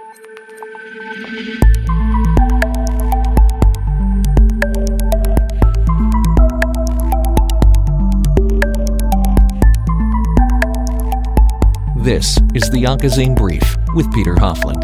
This is the Oncozine Brief with Peter Hofland.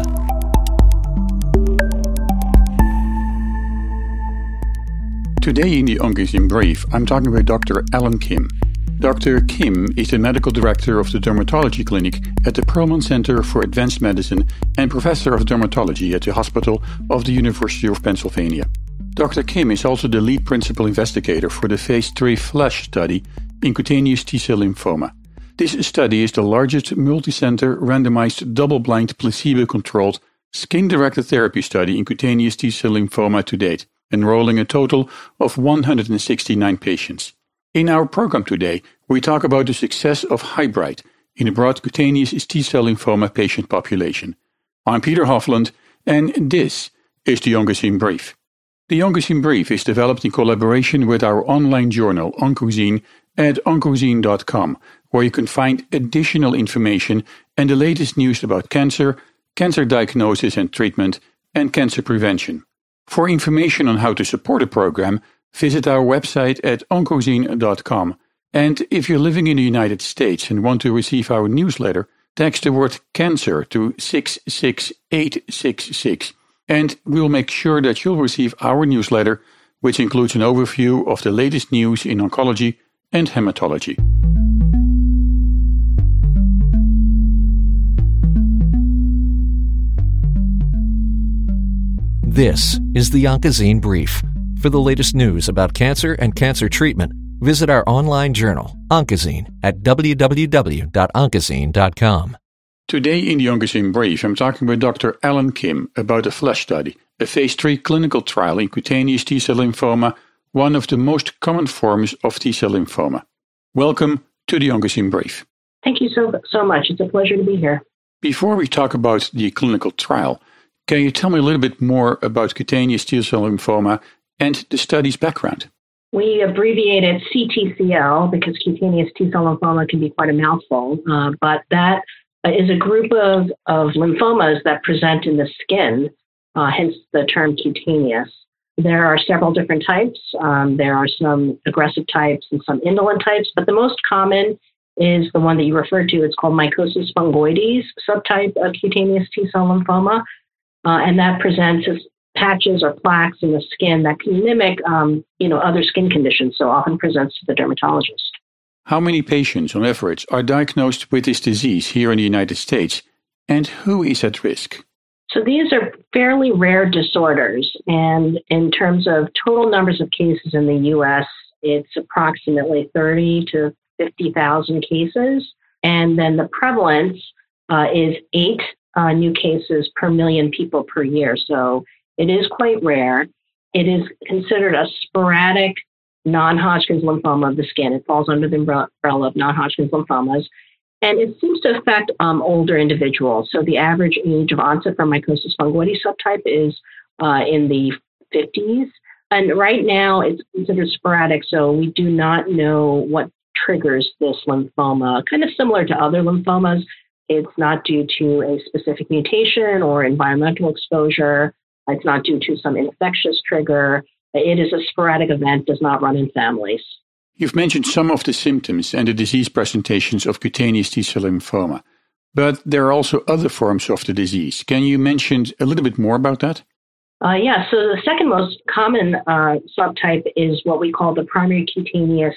Today in the Oncozine Brief, I'm talking with Dr. Alan Kim. Dr. Kim is the medical director of the dermatology clinic at the Perelman Center for Advanced Medicine and professor of dermatology at the Hospital of the University of Pennsylvania. Dr. Kim is also the lead principal investigator for the Phase 3 FLASH study in cutaneous T-cell lymphoma. This study is the largest multicenter randomized double-blind placebo-controlled skin-directed therapy study in cutaneous T-cell lymphoma to date, enrolling a total of 169 patients. In our program today, we talk about the success of HYBRIDE in a broad cutaneous T-cell lymphoma patient population. I'm Peter Hofland, and this is the Oncozine Brief. The Oncozine Brief is developed in collaboration with our online journal Oncozine at oncozine.com, where you can find additional information and the latest news about cancer, cancer diagnosis and treatment, and cancer prevention. For information on how to support the program, visit our website at oncozine.com. And if you're living in the United States and want to receive our newsletter, text the word cancer to 66866, and we'll make sure that you'll receive our newsletter, which includes an overview of the latest news in oncology and hematology. This is the Oncozine Brief. For the latest news about cancer and cancer treatment, visit our online journal, Oncozine, at www.oncozine.com. Today in the Oncozine Brief, I'm talking with Dr. Alan Kim about the FLASH study, a Phase 3 clinical trial in cutaneous T-cell lymphoma, one of the most common forms of T-cell lymphoma. Welcome to the Oncozine Brief. Thank you so much. It's a pleasure to be here. Before we talk about the clinical trial, can you tell me a little bit more about cutaneous T-cell lymphoma and the study's background? We abbreviate it CTCL because cutaneous T-cell lymphoma can be quite a mouthful, but that is a group of lymphomas that present in the skin, hence the term cutaneous. There are several different types. There are some aggressive types and some indolent types, but the most common is the one that you referred to. It's called mycosis fungoides subtype of cutaneous T-cell lymphoma. And that presents as patches or plaques in the skin that can mimic, other skin conditions, so often presents to the dermatologist. How many patients, on average, are diagnosed with this disease here in the United States, and who is at risk? So these are fairly rare disorders, and in terms of total numbers of cases in the U.S., it's approximately 30 to 50,000 cases, and then the prevalence is 8 new cases per million people per year. So it is quite rare. It is considered a sporadic non-Hodgkin's lymphoma of the skin. It falls under the umbrella of non-Hodgkin's lymphomas. And it seems to affect older individuals. So the average age of onset for mycosis fungoides subtype is in the 50s. And right now it's considered sporadic, so we do not know what triggers this lymphoma. Kind of similar to other lymphomas, it's not due to a specific mutation or environmental exposure. It's not due to some infectious trigger. It is a sporadic event, does not run in families. You've mentioned some of the symptoms and the disease presentations of cutaneous T-cell lymphoma, but there are also other forms of the disease. Can you mention a little bit more about that? So the second most common subtype is what we call the primary cutaneous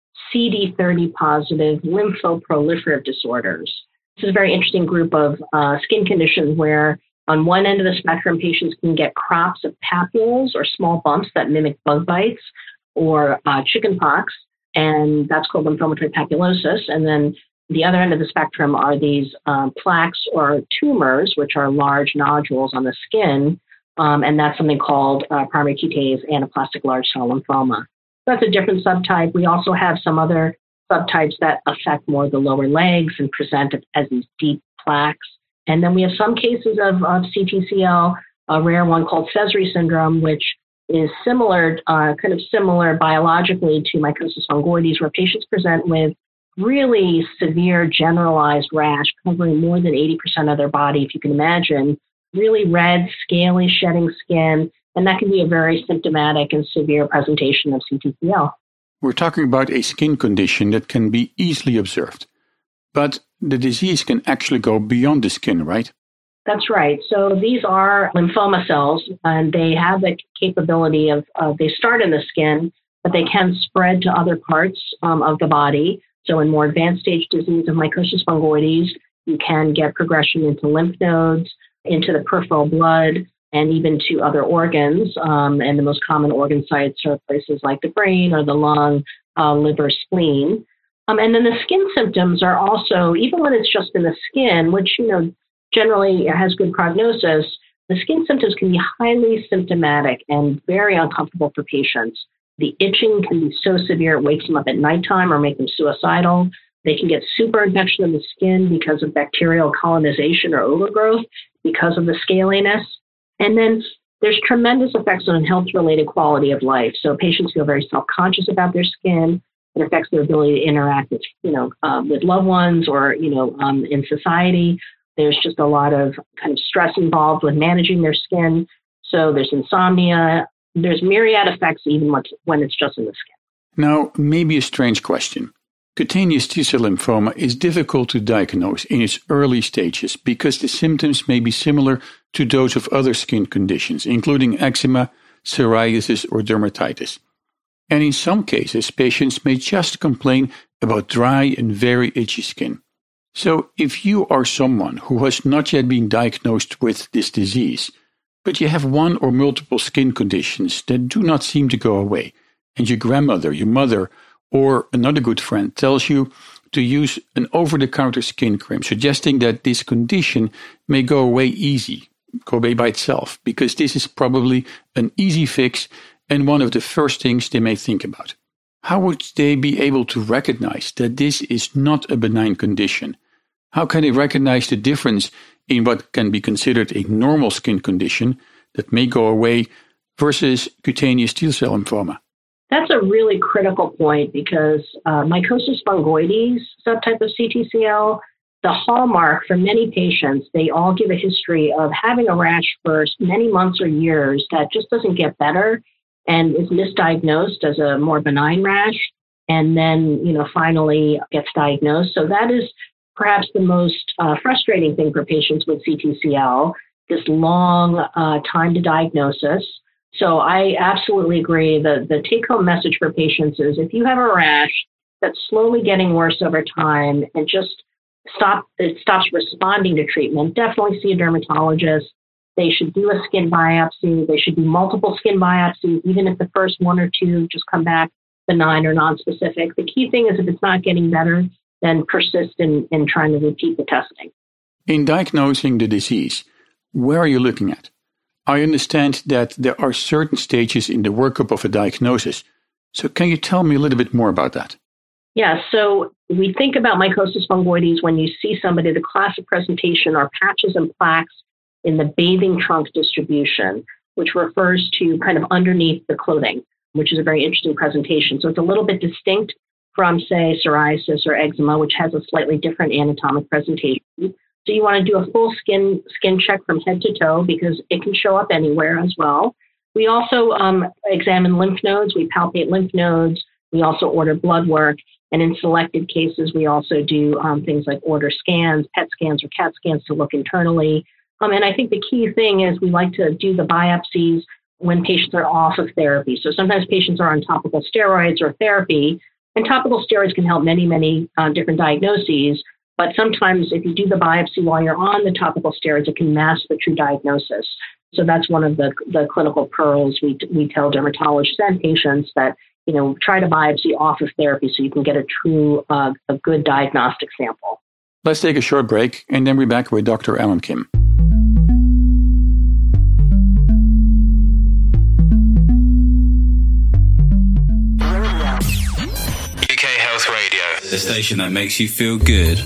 CD30 positive lymphoproliferative disorders. This is a very interesting group of skin conditions where on one end of the spectrum, patients can get crops of papules or small bumps that mimic bug bites or chicken pox, and that's called lymphomatoid papulosis. And then the other end of the spectrum are these plaques or tumors, which are large nodules on the skin, and that's something called primary cutaneous anaplastic large cell lymphoma. That's a different subtype. We also have some other subtypes that affect more the lower legs and present as these deep plaques. And then we have some cases of CTCL, a rare one called Sézary syndrome, which is similar, kind of similar biologically to mycosis fungoides, where patients present with really severe generalized rash covering more than 80% of their body, if you can imagine, really red, scaly, shedding skin, and that can be a very symptomatic and severe presentation of CTCL. We're talking about a skin condition that can be easily observed. But the disease can actually go beyond the skin, right? That's right. So these are lymphoma cells, and they have the capability of, they start in the skin, but they can spread to other parts of the body. So in more advanced stage disease of mycosis fungoides, you can get progression into lymph nodes, into the peripheral blood, and even to other organs. And the most common organ sites are places like the brain or the lung, liver, spleen. And then the skin symptoms are also, even when it's just in the skin, which, generally has good prognosis, the skin symptoms can be highly symptomatic and very uncomfortable for patients. The itching can be so severe it wakes them up at nighttime or make them suicidal. They can get super infection of the skin because of bacterial colonization or overgrowth because of the scaliness. And then there's tremendous effects on health-related quality of life. So patients feel very self-conscious about their skin. It affects their ability to interact with, with loved ones or, in society. There's just a lot of kind of stress involved with managing their skin. So there's insomnia. There's myriad effects even when it's just in the skin. Now, maybe a strange question. Cutaneous T-cell lymphoma is difficult to diagnose in its early stages because the symptoms may be similar to those of other skin conditions, including eczema, psoriasis, or dermatitis. And in some cases, patients may just complain about dry and very itchy skin. So if you are someone who has not yet been diagnosed with this disease, but you have one or multiple skin conditions that do not seem to go away, and your grandmother, your mother, or another good friend tells you to use an over-the-counter skin cream, suggesting that this condition may go away by itself, because this is probably an easy fix and one of the first things they may think about. How would they be able to recognize that this is not a benign condition? How can they recognize the difference in what can be considered a normal skin condition that may go away versus cutaneous T-cell lymphoma? That's a really critical point because mycosis fungoides subtype of CTCL, the hallmark for many patients, they all give a history of having a rash for many months or years that just doesn't get better and is misdiagnosed as a more benign rash, and then, finally gets diagnosed. So that is perhaps the most frustrating thing for patients with CTCL, this long time to diagnosis. So I absolutely agree that the take-home message for patients is if you have a rash that's slowly getting worse over time and it stops responding to treatment, definitely see a dermatologist. They should do a skin biopsy. They should do multiple skin biopsies, even if the first one or two just come back benign or nonspecific. The key thing is if it's not getting better, then persist in trying to repeat the testing. In diagnosing the disease, where are you looking at? I understand that there are certain stages in the workup of a diagnosis. So can you tell me a little bit more about that? Yeah, so we think about mycosis fungoides when you see somebody, the classic presentation are patches and plaques in the bathing trunk distribution, which refers to kind of underneath the clothing, which is a very interesting presentation. So it's a little bit distinct from, say, psoriasis or eczema, which has a slightly different anatomic presentation. So you want to do a full skin check from head to toe because it can show up anywhere as well. We also examine lymph nodes. We palpate lymph nodes. We also order blood work. And in selected cases, we also do things like order scans, PET scans or CAT scans to look internally. And I think the key thing is we like to do the biopsies when patients are off of therapy. So sometimes patients are on topical steroids or therapy, and topical steroids can help many different diagnoses. But sometimes if you do the biopsy while you're on the topical steroids, it can mask the true diagnosis. So that's one of the clinical pearls we tell dermatologists and patients that, try to biopsy off of therapy so you can get a true, a good diagnostic sample. Let's take a short break and then we're back with Dr. Alan Kim. UK Health Radio, the station that makes you feel good.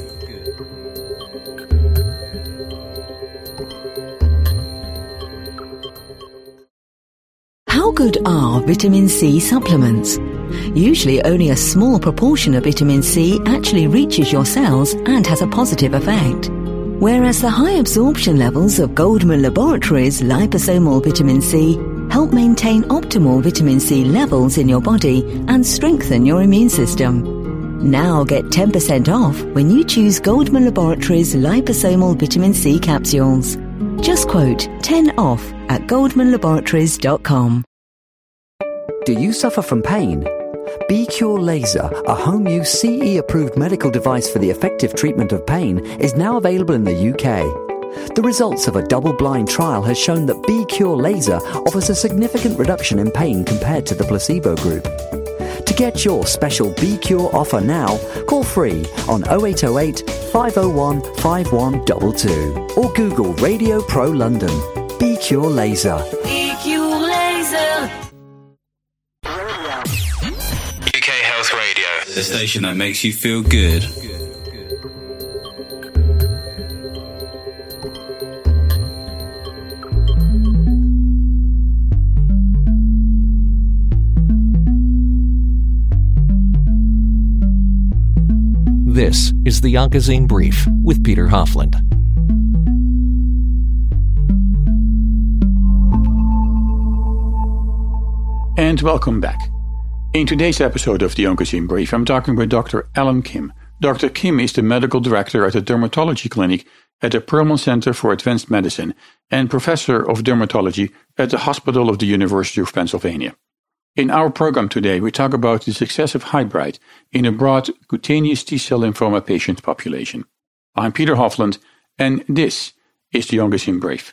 How good are vitamin C supplements? Usually only a small proportion of vitamin C actually reaches your cells and has a positive effect. Whereas the high absorption levels of Goldman Laboratories liposomal vitamin C help maintain optimal vitamin C levels in your body and strengthen your immune system. Now get 10% off when you choose Goldman Laboratories liposomal vitamin C capsules. Just quote 10 off at goldmanlaboratories.com. Do you suffer from pain? B-Cure Laser, a home-use CE-approved medical device for the effective treatment of pain, is now available in the UK. The results of a double-blind trial has shown that B-Cure Laser offers a significant reduction in pain compared to the placebo group. To get your special B-Cure offer now, call free on 0808 501 5122 or Google Radio Pro London. B-Cure Laser. B-Cure Laser. UK Health Radio, the station that makes you feel good. This is the Oncozine Brief with Peter Hofland. And welcome back. In today's episode of the Oncozine Brief, I'm talking with Dr. Alan Kim. Dr. Kim is the medical director at the dermatology clinic at the Perelman Center for Advanced Medicine and professor of dermatology at the Hospital of the University of Pennsylvania. In our program today, we talk about the success of Highbright in a broad cutaneous T-cell lymphoma patient population. I'm Peter Hofland, and this is the Oncozine Brief.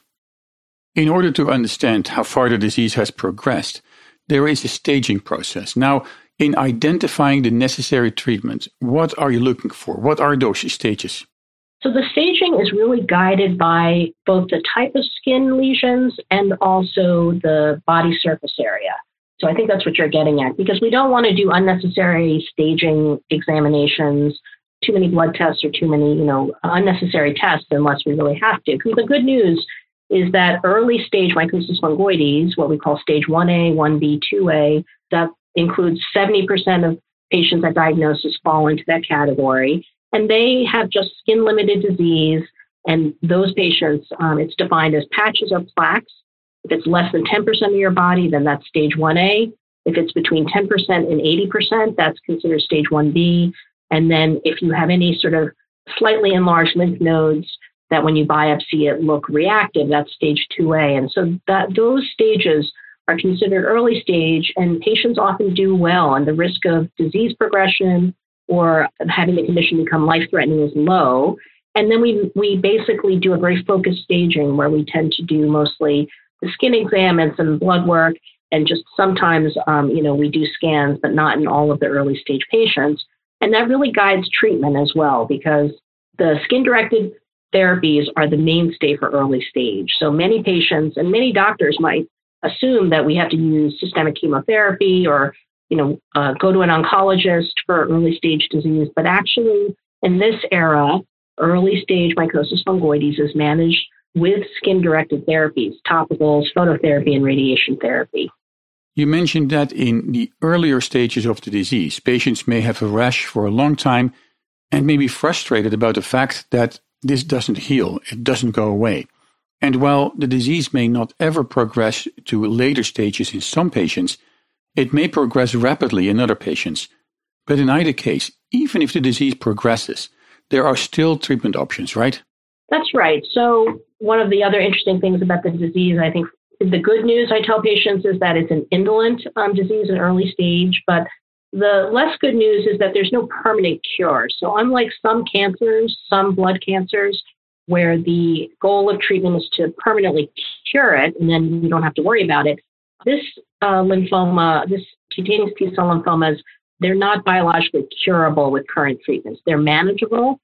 In order to understand how far the disease has progressed, there is a staging process. Now, in identifying the necessary treatment, what are you looking for? What are those stages? So the staging is really guided by both the type of skin lesions and also the body surface area. So I think that's what you're getting at, because we don't want to do unnecessary staging examinations, too many blood tests or too many, unnecessary tests unless we really have to. Because the good news is that early stage mycosis fungoides, what we call stage 1A, 1B, 2A, that includes 70% of patients at diagnosis fall into that category. And they have just skin-limited disease. And those patients, it's defined as patches or plaques. If it's less than 10% of your body, then that's stage 1A. If it's between 10% and 80%, that's considered stage 1B. And then if you have any sort of slightly enlarged lymph nodes that when you biopsy it look reactive, that's stage 2A. And so those stages are considered early stage, and patients often do well, and the risk of disease progression or having the condition become life-threatening is low. And then we basically do a very focused staging where we tend to do mostly the skin exam and some blood work, and just sometimes, we do scans, but not in all of the early stage patients. And that really guides treatment as well, because the skin-directed therapies are the mainstay for early stage. So many patients and many doctors might assume that we have to use systemic chemotherapy or, go to an oncologist for early stage disease. But actually, in this era, early stage mycosis fungoides is managed with skin-directed therapies, topicals, phototherapy, and radiation therapy. You mentioned that in the earlier stages of the disease, patients may have a rash for a long time and may be frustrated about the fact that this doesn't heal, it doesn't go away. And while the disease may not ever progress to later stages in some patients, it may progress rapidly in other patients. But in either case, even if the disease progresses, there are still treatment options, right? That's right. So one of the other interesting things about the disease, I think the good news I tell patients is that it's an indolent disease in early stage, but the less good news is that there's no permanent cure. So unlike some cancers, some blood cancers, where the goal of treatment is to permanently cure it, and then you don't have to worry about it, this lymphoma, this cutaneous T-cell lymphomas, they're not biologically curable with current treatments. They're manageable.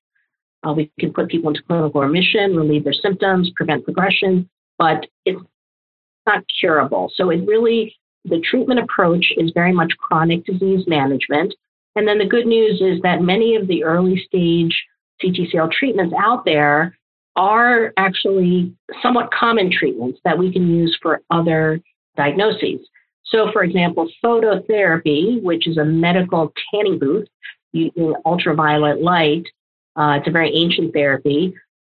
We can put people into clinical remission, relieve their symptoms, prevent progression, but it's not curable. So the treatment approach is very much chronic disease management. And then the good news is that many of the early stage CTCL treatments out there are actually somewhat common treatments that we can use for other diagnoses. So, for example, phototherapy, which is a medical tanning booth using ultraviolet light, it's a very ancient therapy.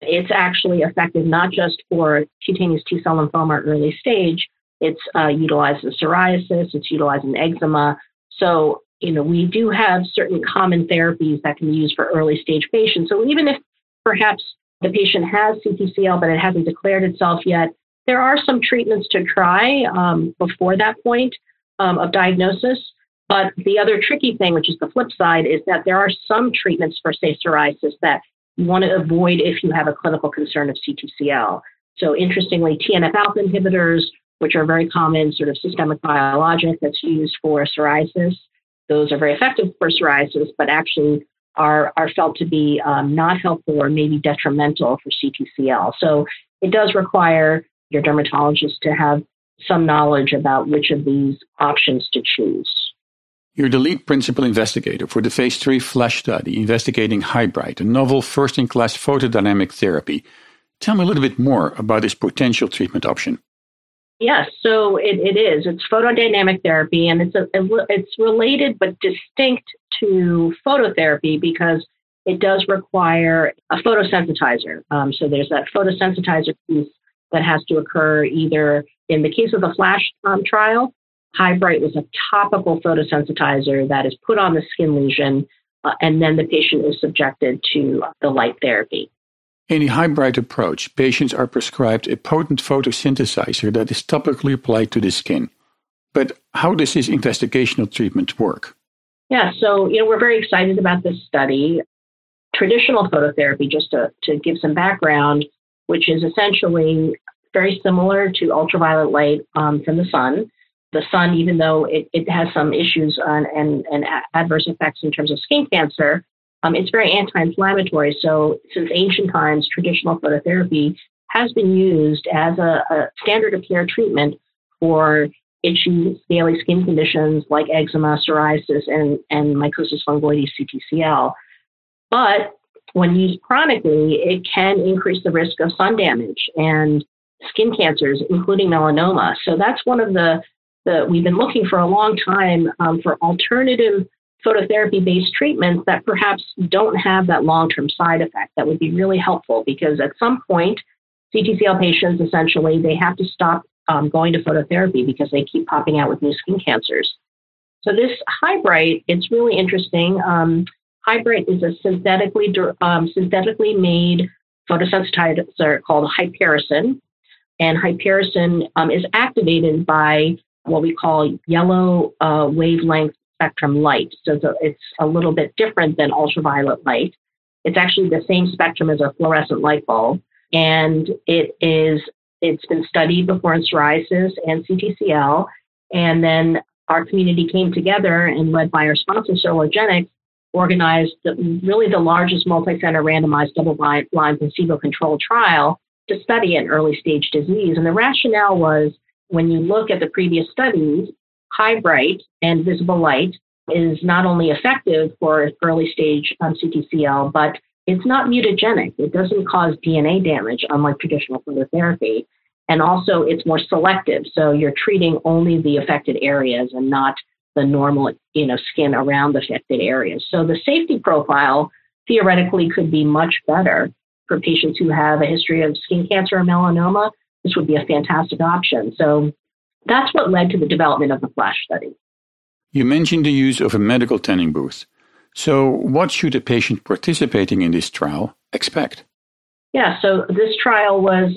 It's actually effective not just for cutaneous T-cell lymphoma early stage. It's utilized in psoriasis. It's utilized in eczema. So, we do have certain common therapies that can be used for early stage patients. So even if perhaps the patient has CTCL, but it hasn't declared itself yet, there are some treatments to try before that point of diagnosis. But the other tricky thing, which is the flip side, is that there are some treatments for, say, psoriasis that you want to avoid if you have a clinical concern of CTCL. So interestingly, TNF-alpha inhibitors, which are very common sort of systemic biologic that's used for psoriasis, those are very effective for psoriasis, but actually are felt to be not helpful or maybe detrimental for CTCL. So it does require your dermatologist to have some knowledge about which of these options to choose. You're the lead principal investigator for the phase 3 FLASH study investigating Highbright, a novel first-in-class photodynamic therapy. Tell me a little bit more about this potential treatment option. Yes, so it is. It's photodynamic therapy, and it's related but distinct to phototherapy because it does require a photosensitizer. So there's that photosensitizer piece that has to occur either in the case of the FLASH trial. Highbright was a topical photosensitizer that is put on the skin lesion, and then the patient is subjected to the light therapy. In the Highbright approach, patients are prescribed a potent photosynthesizer that is topically applied to the skin. But how does this investigational treatment work? Yeah, so we're very excited about this study. Traditional phototherapy, just to give some background, which is essentially very similar to ultraviolet light from the sun. The sun, even though it has some issues and adverse effects in terms of skin cancer, it's very anti-inflammatory. So since ancient times, traditional phototherapy has been used as a standard of care treatment for itchy, scaly skin conditions like eczema, psoriasis, and mycosis fungoides, CTCL. But when used chronically, it can increase the risk of sun damage and skin cancers, including melanoma. So that's one of the we've been looking for a long time for alternative phototherapy-based treatments that perhaps don't have that long-term side effect. That would be really helpful because at some point, CTCL patients, essentially, they have to stop going to phototherapy because they keep popping out with new skin cancers. So this Highbright, it's really interesting. Highbright is a synthetically made photosensitizer called hypericin. And hypericin is activated by what we call yellow wavelength spectrum light. So it's a little bit different than ultraviolet light. It's actually the same spectrum as a fluorescent light bulb. And it's been studied before in psoriasis and CTCL. And then our community came together and led by our sponsor, Sologenics, organized really the largest multi-center randomized double-blind placebo-controlled trial to study an early-stage disease. And the rationale was, when you look at the previous studies, Highbright and visible light is not only effective for early-stage CTCL, but it's not mutagenic. It doesn't cause DNA damage, unlike traditional phototherapy. And also, it's more selective. So you're treating only the affected areas and not the normal, skin around the affected areas. So the safety profile theoretically could be much better for patients who have a history of skin cancer or melanoma. This would be a fantastic option. So that's what led to the development of the FLASH study. You mentioned the use of a medical tanning booth. So what should a patient participating in this trial expect? Yeah, so this trial was,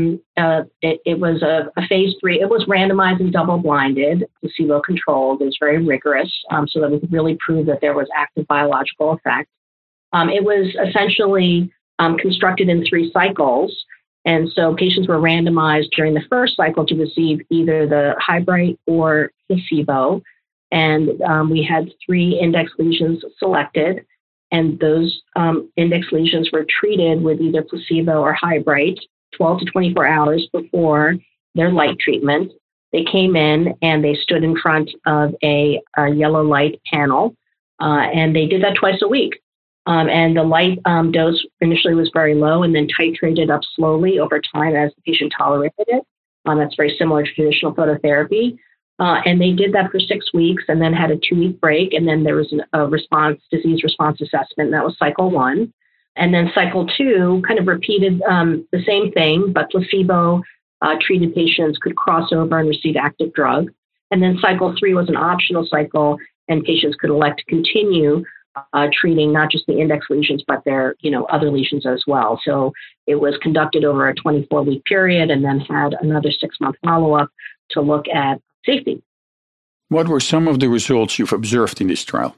it was a phase 3. It was randomized and double-blinded, placebo-controlled. It was very rigorous so that we could really prove that there was active biological effect. It was essentially constructed in 3 cycles. And so patients were randomized during the first cycle to receive either the Highbright or placebo. And we had 3 index lesions selected. And those index lesions were treated with either placebo or Highbright 12 to 24 hours before their light treatment. They came in and they stood in front of a yellow light panel, and they did that twice a week. And the light dose initially was very low and then titrated up slowly over time as the patient tolerated it. That's very similar to traditional phototherapy. And they did that for 6 weeks and then had a 2-week break. And then there was a disease response assessment. And that was cycle 1. And then cycle 2 kind of repeated the same thing, but placebo treated patients could cross over and receive active drug. And then cycle 3 was an optional cycle, and patients could elect to continue treating not just the index lesions, but their other lesions as well. So it was conducted over a 24-week period and then had another 6-month follow-up to look at safety. What were some of the results you've observed in this trial?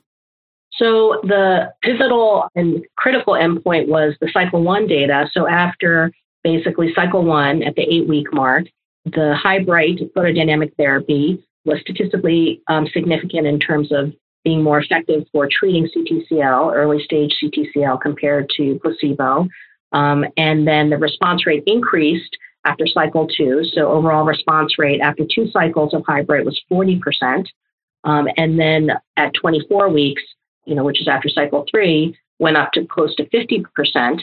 So the pivotal and critical endpoint was the cycle 1 data. So after basically cycle 1 at the 8-week mark, the high bright photodynamic therapy was statistically significant in terms of being more effective for treating CTCL, early stage CTCL, compared to placebo. And then the response rate increased after cycle 2. So overall response rate after 2 cycles of high bright was 40%. And then at 24 weeks, which is after cycle 3, went up to close to 50%.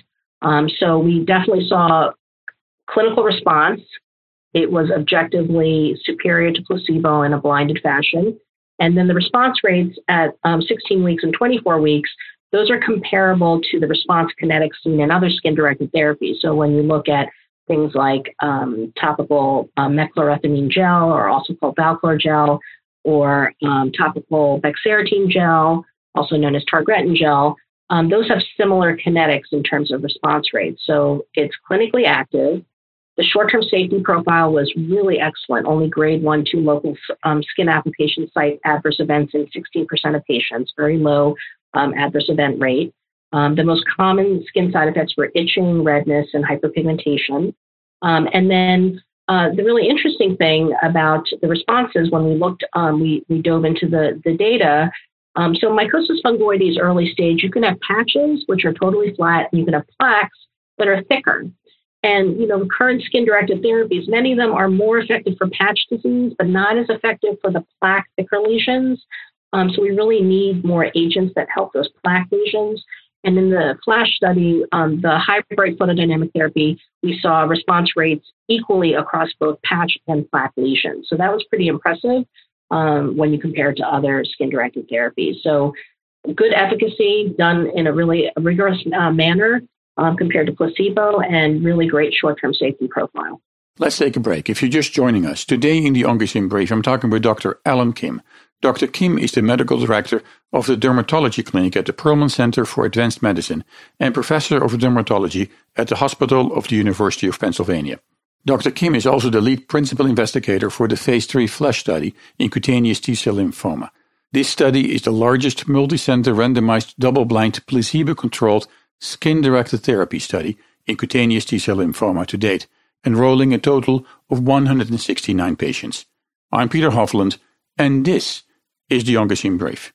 So we definitely saw clinical response. It was objectively superior to placebo in a blinded fashion. And then the response rates at 16 weeks and 24 weeks, those are comparable to the response kinetics seen in other skin-directed therapies. So when you look at things like topical mechlorethamine gel, or also called Valclor gel, or topical bexarotene gel, also known as targretin gel, those have similar kinetics in terms of response rates. So it's clinically active. The short-term safety profile was really excellent. Only grade 1, 2 local skin application site adverse events in 16% of patients, very low adverse event rate. The most common skin side effects were itching, redness, and hyperpigmentation. And then the really interesting thing about the responses, when we looked, we dove into the data. So mycosis fungoides early stage, you can have patches, which are totally flat, and you can have plaques that are thicker. And, current skin-directed therapies, many of them are more effective for patch disease, but not as effective for the plaque thicker lesions. So we really need more agents that help those plaque lesions. And in the FLASH study, the high bright photodynamic therapy, we saw response rates equally across both patch and plaque lesions. So that was pretty impressive when you compare it to other skin-directed therapies. So good efficacy done in a really rigorous manner compared to placebo, and really great short-term safety profile. Let's take a break. If you're just joining us, today in the Oncozine Brief, I'm talking with Dr. Alan Kim. Dr. Kim is the medical director of the dermatology clinic at the Perelman Center for Advanced Medicine and professor of dermatology at the Hospital of the University of Pennsylvania. Dr. Kim is also the lead principal investigator for the Phase 3 FLASH study in cutaneous T-cell lymphoma. This study is the largest multi-center randomized double-blind placebo-controlled skin-directed therapy study in cutaneous T-cell lymphoma to date, enrolling a total of 169 patients. I'm Peter Hofland, and this is the Oncozine Brief.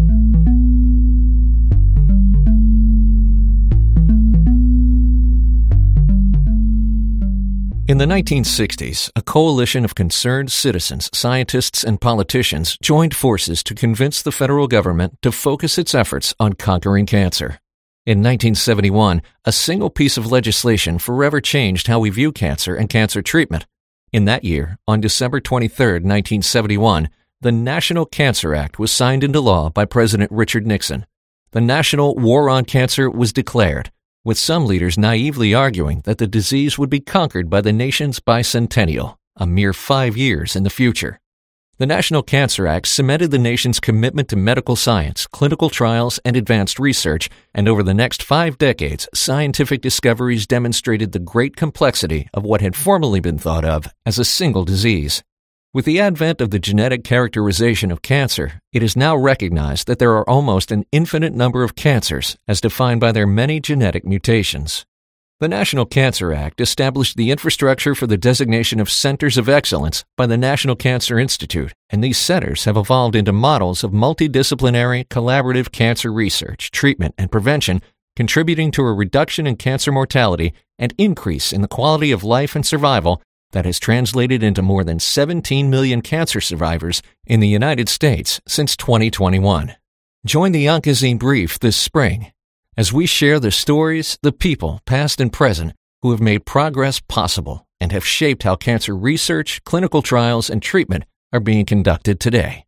In the 1960s, a coalition of concerned citizens, scientists, and politicians joined forces to convince the federal government to focus its efforts on conquering cancer. In 1971, a single piece of legislation forever changed how we view cancer and cancer treatment. In that year, on December 23, 1971, the National Cancer Act was signed into law by President Richard Nixon. The National War on Cancer was declared, with some leaders naively arguing that the disease would be conquered by the nation's bicentennial, a mere 5 years in the future. The National Cancer Act cemented the nation's commitment to medical science, clinical trials, and advanced research, and over the next 5 decades, scientific discoveries demonstrated the great complexity of what had formerly been thought of as a single disease. With the advent of the genetic characterization of cancer, it is now recognized that there are almost an infinite number of cancers as defined by their many genetic mutations. The National Cancer Act established the infrastructure for the designation of centers of excellence by the National Cancer Institute, and these centers have evolved into models of multidisciplinary, collaborative cancer research, treatment, and prevention, contributing to a reduction in cancer mortality and increase in the quality of life and survival that has translated into more than 17 million cancer survivors in the United States since 2021. Join the Oncozine Brief this spring as we share the stories, the people, past and present, who have made progress possible and have shaped how cancer research, clinical trials, and treatment are being conducted today.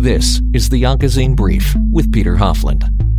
This is the Oncozine Brief with Peter Hofland.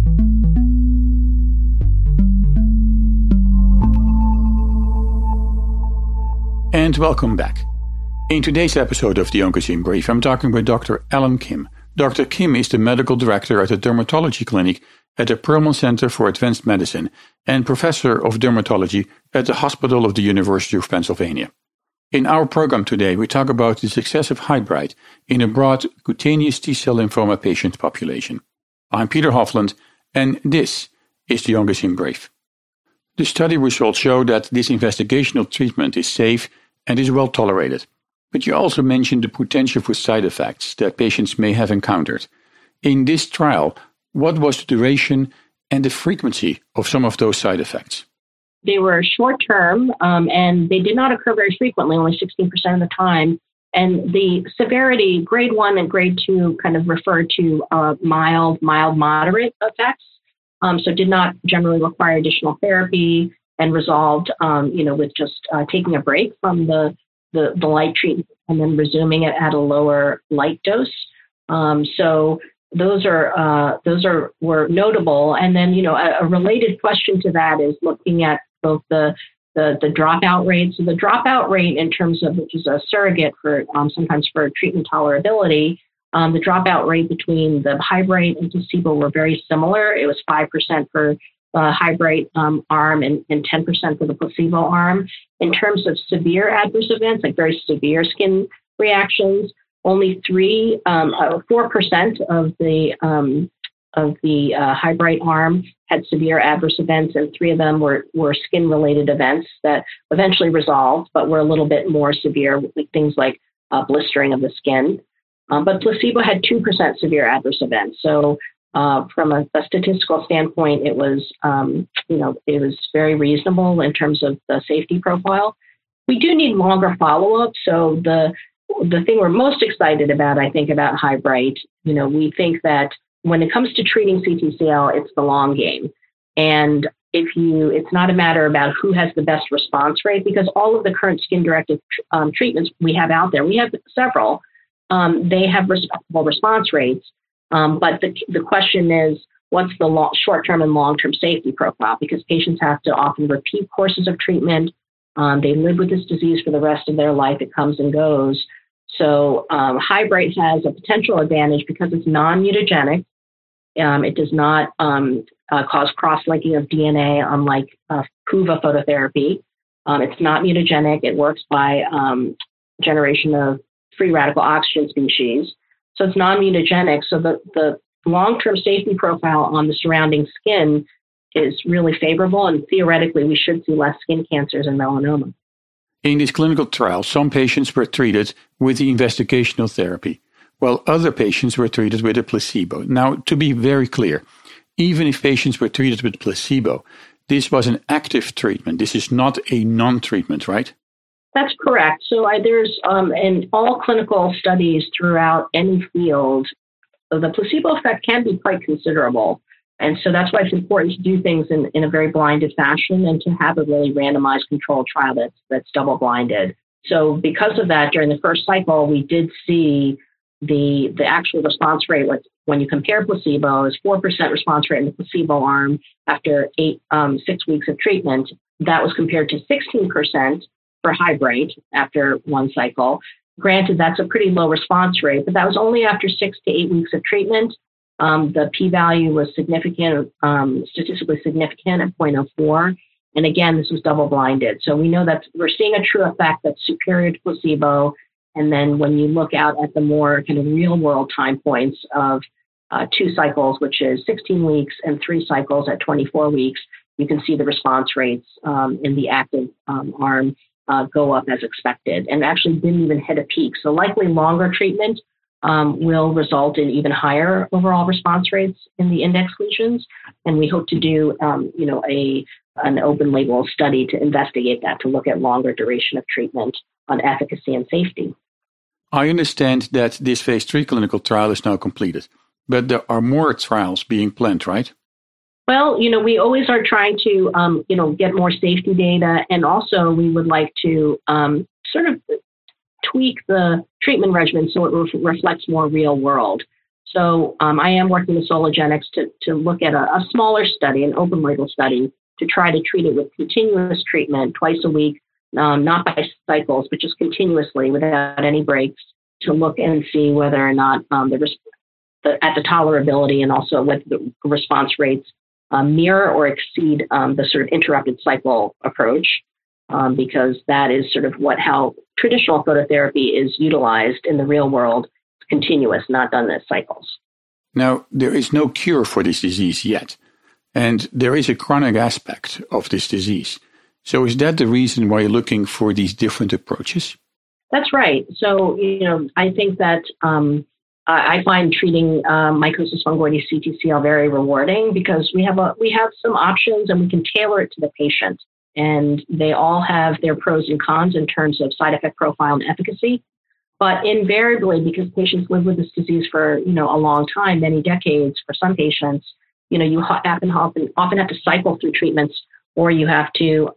And welcome back. In today's episode of the Oncozine Brief, I'm talking with Dr. Alan Kim. Dr. Kim is the medical director at the dermatology clinic at the Perelman Center for Advanced Medicine and professor of dermatology at the Hospital of the University of Pennsylvania. In our program today, we talk about the success of Highbright in a broad cutaneous T-cell lymphoma patient population. I'm Peter Hofland, and this is the Oncozine Brief. The study results show that this investigational treatment is safe and is well tolerated. But you also mentioned the potential for side effects that patients may have encountered. In this trial, what was the duration and the frequency of some of those side effects? They were short-term, and they did not occur very frequently, only 16% of the time. And the severity, grade 1 and grade 2, kind of referred to mild, moderate effects. So did not generally require additional therapy and resolved, with just taking a break from the light treatment and then resuming it at a lower light dose. So those were notable. And then, a related question to that is looking at both the dropout rate. So the dropout rate in terms of, which is a surrogate for sometimes for treatment tolerability, the dropout rate between the Highbright and placebo were very similar. It was 5% for the Highbright arm and 10% for the placebo arm. In terms of severe adverse events, like very severe skin reactions, only 4% of the Highbright arm had severe adverse events, and 3 of them were skin-related events that eventually resolved, but were a little bit more severe, with things like blistering of the skin. But placebo had 2% severe adverse events. So from a statistical standpoint, it was, it was very reasonable in terms of the safety profile. We do need longer follow-up. So the thing we're most excited about, I think, about Highbright, we think that when it comes to treating CTCL, it's the long game. And it's not a matter about who has the best response rate, because all of the current skin-directed treatments we have out there, we have several, they have respectable response rates. But the question is, what's the short-term and long-term safety profile? Because patients have to often repeat courses of treatment. They live with this disease for the rest of their life. It comes and goes. So Highbright has a potential advantage because it's non-mutagenic. It does not cause cross-linking of DNA, unlike PUVA phototherapy. It's not mutagenic. It works by generation of free radical oxygen species. So it's non-mutagenic. So the long-term safety profile on the surrounding skin is really favorable, and theoretically we should see less skin cancers and melanoma. In this clinical trial, some patients were treated with the investigational therapy, while other patients were treated with a placebo. Now, to be very clear, even if patients were treated with placebo, this was an active treatment. This is not a non-treatment, right? That's correct. So there's in all clinical studies throughout any field, the placebo effect can be quite considerable. And so that's why it's important to do things in a very blinded fashion and to have a really randomized controlled trial that's double blinded. So because of that, during the first cycle, we did see the actual response rate when you compare placebo is 4% response rate in the placebo arm after 6 weeks of treatment. That was compared to 16% for Highbright after one cycle. Granted, that's a pretty low response rate, but that was only after 6 to 8 weeks of treatment. The p-value was significant, statistically significant at 0.04. And again, this was double-blinded. So we know that we're seeing a true effect that's superior to placebo. And then when you look out at the more kind of real-world time points of 2 cycles, which is 16 weeks, and 3 cycles at 24 weeks, you can see the response rates in the active arm go up as expected, and actually didn't even hit a peak. So likely longer treatment will result in even higher overall response rates in the index lesions. And we hope to do, an open label study to investigate that, to look at longer duration of treatment on efficacy and safety. I understand that this phase 3 clinical trial is now completed, but there are more trials being planned, right? Well, we always are trying to, get more safety data. And also we would like to sort of tweak the treatment regimen so it reflects more real world. So I am working with Sologenics to look at a smaller study, an open label study, to try to treat it with continuous treatment twice a week, not by cycles, but just continuously without any breaks, to look and see whether or not at the tolerability and also whether the response rates mirror or exceed the sort of interrupted cycle approach, because that is sort of how traditional phototherapy is utilized in the real world. It's continuous, not done as cycles. Now, there is no cure for this disease yet, and there is a chronic aspect of this disease. So is that the reason why you're looking for these different approaches? That's right. So, I think that I find treating mycosis fungoides CTCL very rewarding because we have some options and we can tailor it to the patient. And they all have their pros and cons in terms of side effect profile and efficacy. But invariably, because patients live with this disease for, a long time, many decades, for some patients, you often have to cycle through treatments, or you have to,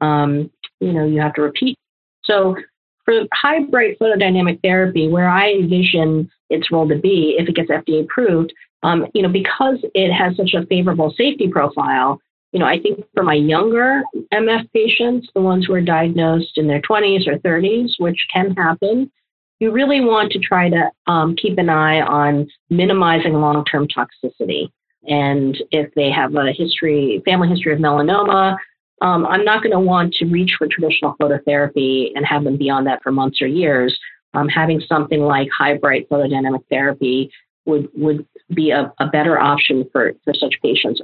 you have to repeat. So for high bright photodynamic therapy, where I envision its role to be, if it gets FDA approved, because it has such a favorable safety profile, I think for my younger MF patients, the ones who are diagnosed in their 20s or 30s, which can happen, you really want to try to keep an eye on minimizing long-term toxicity. And if they have a family history of melanoma, I'm not going to want to reach for traditional phototherapy and have them be on that for months or years. Having something like high bright photodynamic therapy would be a better option for such patients.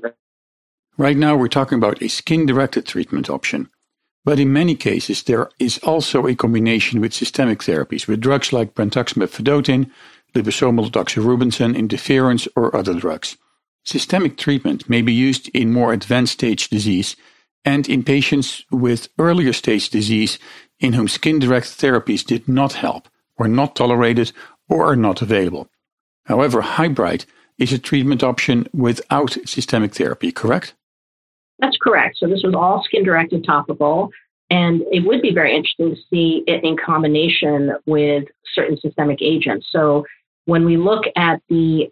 Right now, we're talking about a skin-directed treatment option. But in many cases, there is also a combination with systemic therapies, with drugs like brentuximab vedotin, liposomal doxorubicin, interferons, or other drugs. Systemic treatment may be used in more advanced stage disease and in patients with earlier stage disease in whom skin-directed therapies did not help, were not tolerated, or are not available. However, Highbright is a treatment option without systemic therapy, correct? That's correct. So this was all skin-directed topical, and it would be very interesting to see it in combination with certain systemic agents. So when we look at the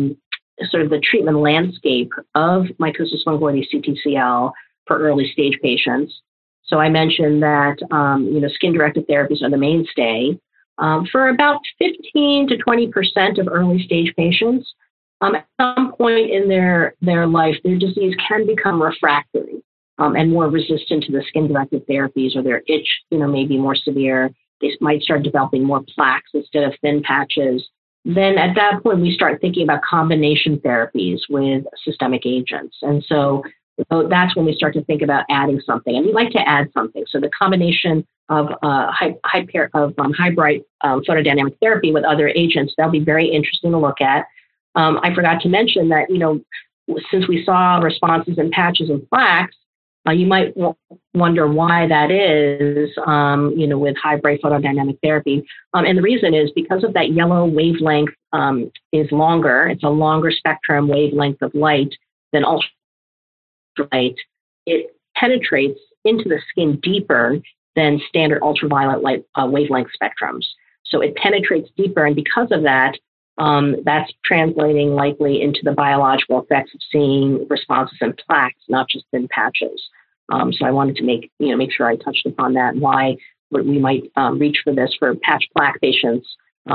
sort of the treatment landscape of mycosis fungoides CTCL for early stage patients, so I mentioned that skin-directed therapies are the mainstay. For about 15 to 20% of early stage patients, at some point in their life, their disease can become refractory and more resistant to the skin-directed therapies, or their itch, may be more severe. They might start developing more plaques instead of thin patches. Then at that point, we start thinking about combination therapies with systemic agents. And so that's when we start to think about adding something. And we like to add something. So the combination of high bright photodynamic therapy with other agents, that'll be very interesting to look at. I forgot to mention that, since we saw responses in patches and plaques, you might wonder why that is, with high bright photodynamic therapy. And the reason is because of that yellow wavelength is longer. It's a longer spectrum wavelength of light than ultraviolet. It penetrates into the skin deeper than standard ultraviolet light wavelength spectrums. So it penetrates deeper, and because of that, that's translating likely into the biological effects of seeing responses in plaques, not just thin patches. So I wanted to make sure I touched upon that, why we might reach for this for patch plaque patients,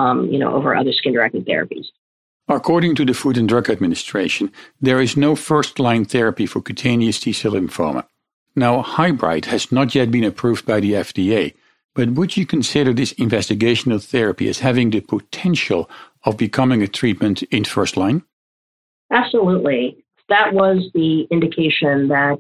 over other skin-directed therapies. According to the Food and Drug Administration, there is no first-line therapy for cutaneous T-cell lymphoma. Now, Highbright has not yet been approved by the FDA, but would you consider this investigational therapy as having the potential of becoming a treatment in first line? Absolutely. That was the indication that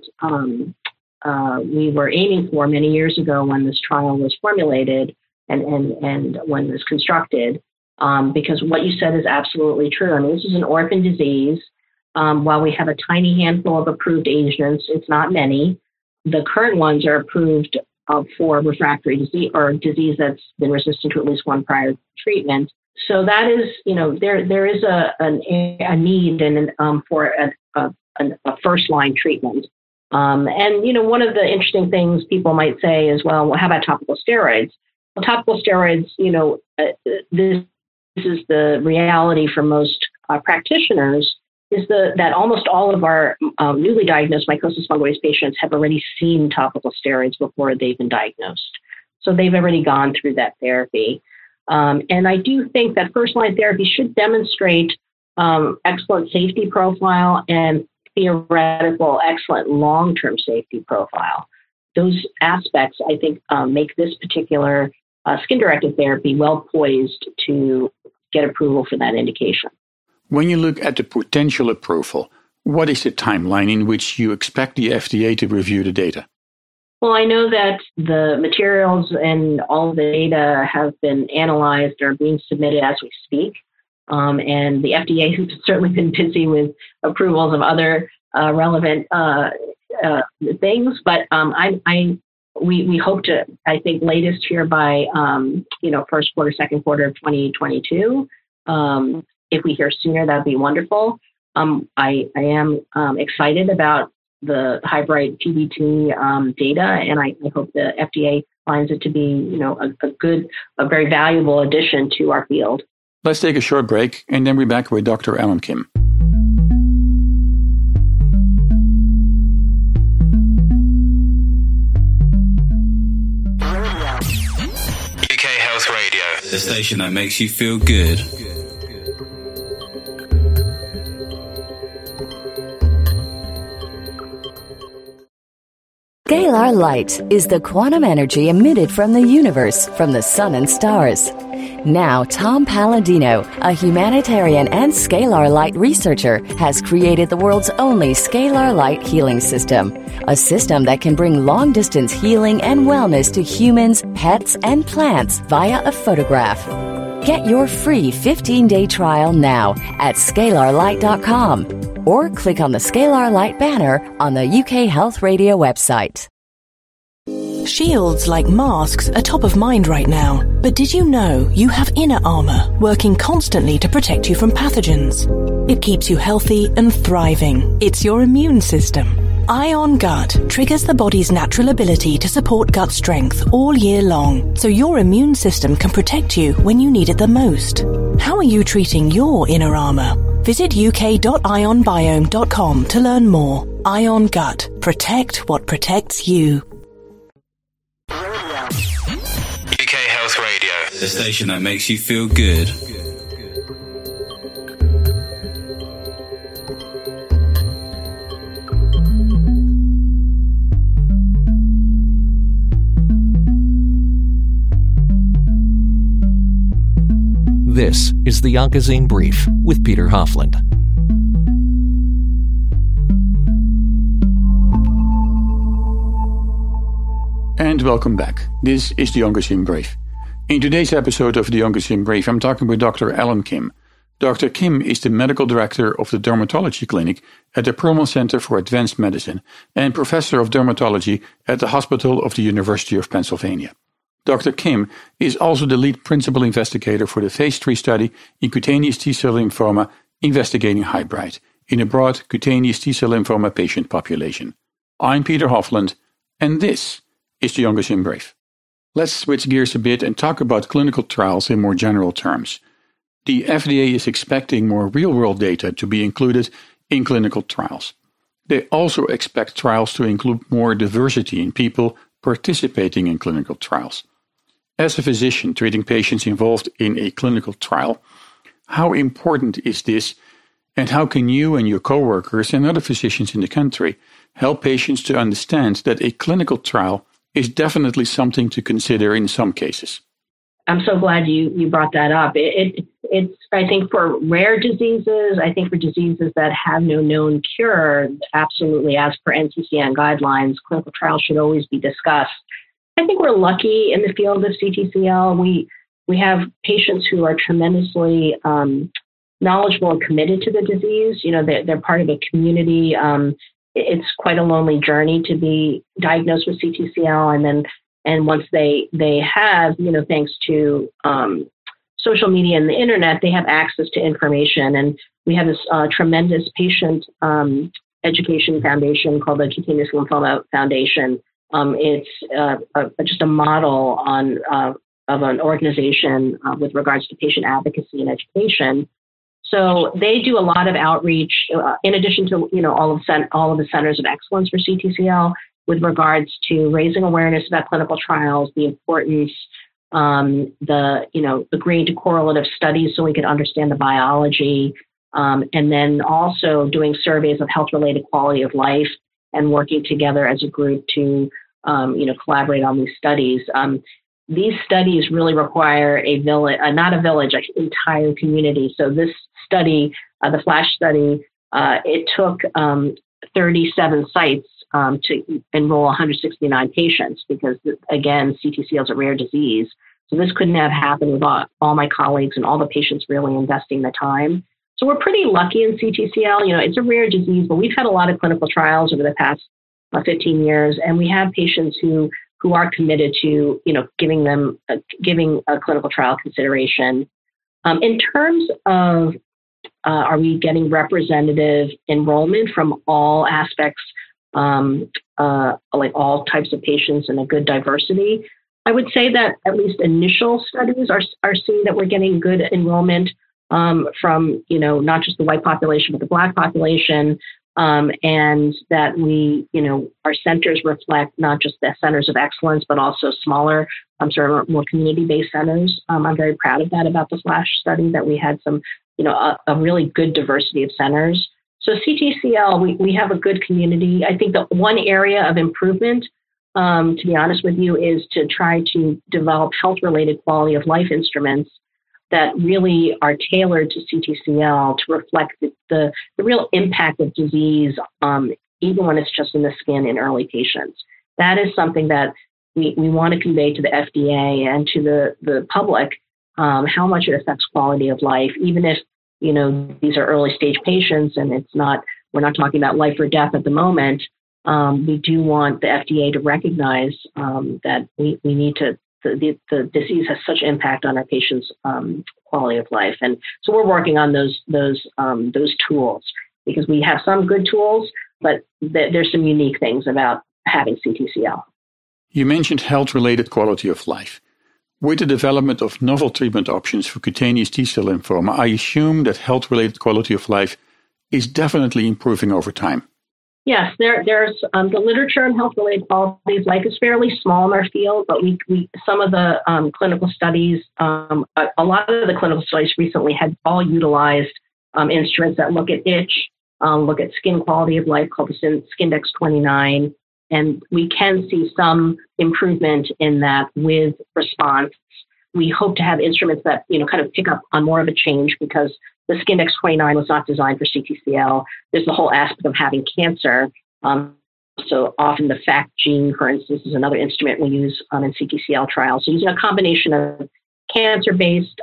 we were aiming for many years ago when this trial was formulated and when it was constructed, because what you said is absolutely true. I mean, this is an orphan disease. While we have a tiny handful of approved agents, it's not many. The current ones are approved for refractory disease or disease that's been resistant to at least one prior treatment. So that is, there is a need for a first line treatment. And one of the interesting things people might say is, well, how about topical steroids? Well, topical steroids, this is the reality for most practitioners is that almost all of our newly diagnosed mycosis fungoides patients have already seen topical steroids before they've been diagnosed. So they've already gone through that therapy. And I do think that first-line therapy should demonstrate excellent safety profile and theoretical excellent long-term safety profile. Those aspects, I think, make this particular skin-directed therapy well poised to get approval for that indication. When you look at the potential approval, what is the timeline in which you expect the FDA to review the data? Well, I know that the materials and all the data have been analyzed or are being submitted as we speak. And the FDA has certainly been busy with approvals of other relevant things. But we hope to, I think, latest here by, first quarter, second quarter of 2022. If we hear sooner, that'd be wonderful. I am excited about the High-Bright PBT data, and I hope the FDA finds it to be, a very valuable addition to our field. Let's take a short break, and then we're back with Dr. Alan Kim. UK Health Radio, the station that makes you feel good. Scalar light is the quantum energy emitted from the universe, from the sun and stars. Now, Tom Palladino, a humanitarian and scalar light researcher, has created the world's only scalar light healing system, a system that can bring long-distance healing and wellness to humans, pets, and plants via a photograph. Get your free 15-day trial now at scalarlight.com. or click on the Scalar Light banner on the UK Health Radio website. Shields like masks are top of mind right now. But did you know you have inner armor working constantly to protect you from pathogens? It keeps you healthy and thriving. It's your immune system. Ion Gut triggers the body's natural ability to support gut strength all year long, so your immune system can protect you when you need it the most. How are you treating your inner armor? Visit uk.ionbiome.com to learn more. Ion Gut. Protect what protects you. UK Health Radio, the station that makes you feel good. This is the Oncozine Brief with Peter Hofland. And welcome back. This is the Oncozine Brief. In today's episode of the Oncozine Brief, I'm talking with Dr. Alan Kim. Dr. Kim is the medical director of the dermatology clinic at the Perelman Center for Advanced Medicine and professor of dermatology at the Hospital of the University of Pennsylvania. Dr. Kim is also the lead principal investigator for the Phase 3 study in cutaneous T-cell lymphoma investigating High-Bright in a broad cutaneous T-cell lymphoma patient population. I'm Peter Hofland, and this is the Oncozine Brief. Let's switch gears a bit and talk about clinical trials in more general terms. The FDA is expecting more real-world data to be included in clinical trials. They also expect trials to include more diversity in people participating in clinical trials. As a physician treating patients involved in a clinical trial, how important is this, and how can you and your coworkers and other physicians in the country help patients to understand that a clinical trial is definitely something to consider in some cases? I'm so glad you brought that up. It's I think for rare diseases, I think for diseases that have no known cure, absolutely, as per NCCN guidelines, clinical trials should always be discussed. I think we're lucky in the field of CTCL. We have patients who are tremendously knowledgeable and committed to the disease. You know, they're part of a community. It's quite a lonely journey to be diagnosed with CTCL, and once they have, thanks to social media and the internet, they have access to information. And we have this tremendous patient education foundation called the Cutaneous Lymphoma Foundation. It's just a model of an organization with regards to patient advocacy and education. So they do a lot of outreach, in addition to all of the centers of excellence for CTCL, with regards to raising awareness about clinical trials, the importance, agreeing to correlative studies so we could understand the biology, and then also doing surveys of health-related quality of life and working together as a group to collaborate on these studies. These studies really require a village, not a village, an entire community. So this study, the FLASH study, it took 37 sites to enroll 169 patients because, again, CTCL is a rare disease. So this couldn't have happened without all my colleagues and all the patients really investing the time. So we're pretty lucky in CTCL. It's a rare disease, but we've had a lot of clinical trials over the past 15 years, and we have patients who are committed to, giving a clinical trial consideration. In terms of are we getting representative enrollment from all aspects, like all types of patients and a good diversity? I would say that at least initial studies are seeing that we're getting good enrollment from, not just the white population, but the Black population, and that we, our centers reflect not just the centers of excellence, but also smaller, sort of more community-based centers. I'm very proud of that about the FLASH study, that we had some, a really good diversity of centers. So CTCL, we have a good community. I think the one area of improvement, to be honest with you, is to try to develop health-related quality of life instruments that really are tailored to CTCL to reflect the real impact of disease, even when it's just in the skin in early patients. That is something that we want to convey to the FDA and to the public, how much it affects quality of life, even if, these are early stage patients and we're not talking about life or death at the moment. We do want the FDA to recognize that we need to, the disease has such impact on our patients' quality of life. And so we're working on those tools, because we have some good tools, but there's some unique things about having CTCL. You mentioned health-related quality of life. With the development of novel treatment options for cutaneous T-cell lymphoma, I assume that health-related quality of life is definitely improving over time. Yes, there's the literature on health-related quality of life is fairly small in our field, but we some of the clinical studies, a lot of the clinical studies recently had all utilized instruments that look at itch, look at skin quality of life, called the Skindex 29, and we can see some improvement in that with response. We hope to have instruments that kind of pick up on more of a change, because the Skindex 29 was not designed for CTCL. There's the whole aspect of having cancer. So often the FACT gene, for instance, is another instrument we use in CTCL trials. So using a combination of cancer-based,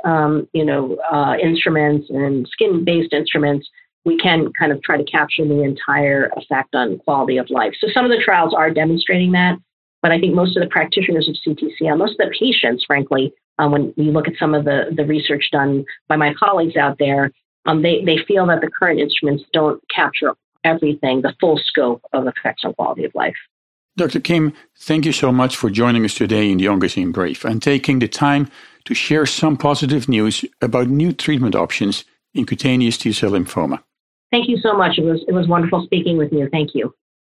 instruments and skin-based instruments, we can kind of try to capture the entire effect on quality of life. So some of the trials are demonstrating that, but I think most of the practitioners of CTCL, most of the patients, frankly, when you look at some of the research done by my colleagues out there, they feel that the current instruments don't capture everything, the full scope of effects on quality of life. Dr. Kim, thank you so much for joining us today in the Oncogene Brief and taking the time to share some positive news about new treatment options in cutaneous T-cell lymphoma. Thank you so much. It was wonderful speaking with you. Thank you.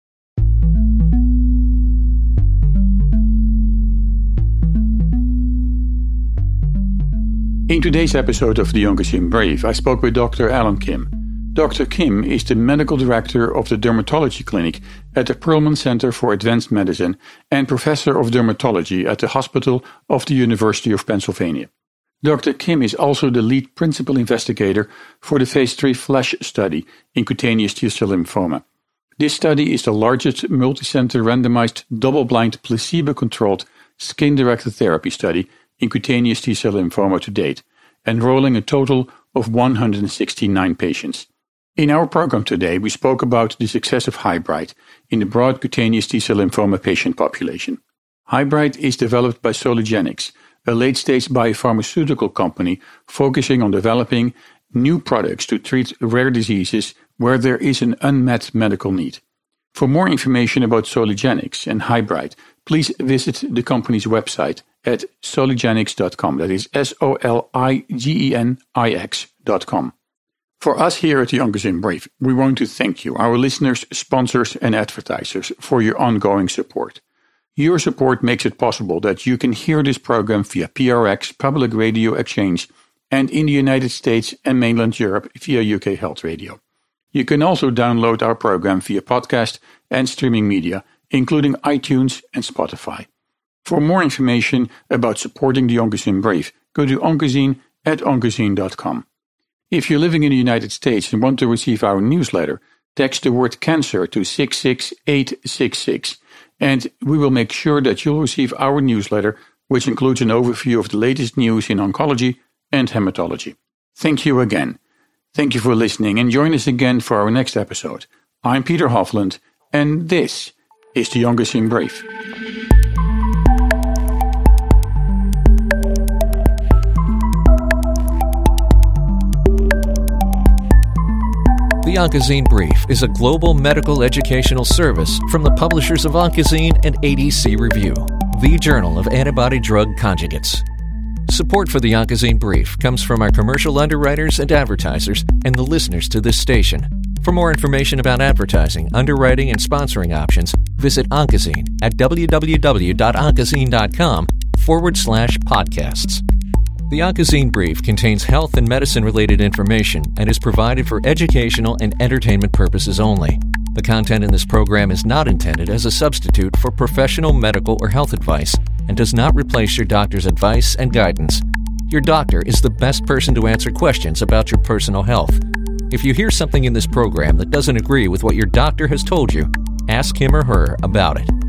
In today's episode of the Oncogene Brief, I spoke with Dr. Alan Kim. Dr. Kim is the medical director of the dermatology clinic at the Perelman Center for Advanced Medicine and professor of dermatology at the Hospital of the University of Pennsylvania. Dr. Kim is also the lead principal investigator for the Phase 3 FLASH study in cutaneous T-cell lymphoma. This study is the largest multicenter randomized double-blind placebo-controlled skin-directed therapy study in cutaneous T-cell lymphoma to date, enrolling a total of 169 patients. In our program today, we spoke about the success of Highbright in the broad cutaneous T-cell lymphoma patient population. Highbright is developed by Soligenix, a late-stage biopharmaceutical company focusing on developing new products to treat rare diseases where there is an unmet medical need. For more information about Soligenix and Highbright, please visit the company's website at soligenix.com. That is Soligenix.com. For us here at the Oncozine Brief, we want to thank you, our listeners, sponsors and advertisers, for your ongoing support. Your support makes it possible that you can hear this program via PRX, Public Radio Exchange, and in the United States and mainland Europe via UK Health Radio. You can also download our program via podcast and streaming media, including iTunes and Spotify. For more information about supporting the Oncozine Brief, go to oncozine@oncozine.com. If you're living in the United States and want to receive our newsletter, text the word cancer to 66866, and we will make sure that you'll receive our newsletter, which includes an overview of the latest news in oncology and hematology. Thank you again. Thank you for listening, and join us again for our next episode. I'm Peter Hofland, and this is the Oncozine Brief. The Oncozine Brief is a global medical educational service from the publishers of Oncozine and ADC Review, the Journal of Antibody-Drug Conjugates. Support for the Oncozine Brief comes from our commercial underwriters and advertisers and the listeners to this station. For more information about advertising, underwriting, and sponsoring options, visit Oncozine at www.oncozine.com/podcasts. The Oncozine Brief contains health and medicine-related information and is provided for educational and entertainment purposes only. The content in this program is not intended as a substitute for professional medical or health advice and does not replace your doctor's advice and guidance. Your doctor is the best person to answer questions about your personal health. If you hear something in this program that doesn't agree with what your doctor has told you, ask him or her about it.